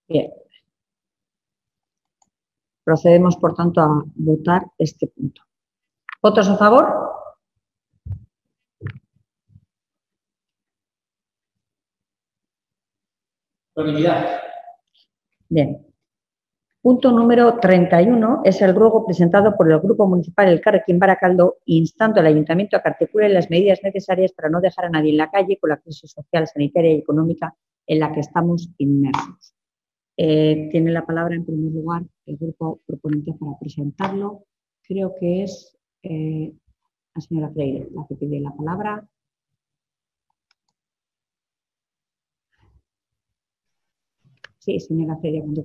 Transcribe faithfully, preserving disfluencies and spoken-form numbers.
Bien. Procedemos, por tanto, a votar este punto. ¿Votos a favor? Unanimidad. Bien. Punto número treinta y uno es el ruego presentado por el Grupo Municipal Elkarrekin Barakaldo instando al Ayuntamiento a que articule las medidas necesarias para no dejar a nadie en la calle con la crisis social, sanitaria y económica en la que estamos inmersos. Eh, tiene la palabra, en primer lugar, el grupo proponente para presentarlo. Creo que es eh, la señora Freire la que pide la palabra. Sí, señora Freire, cuando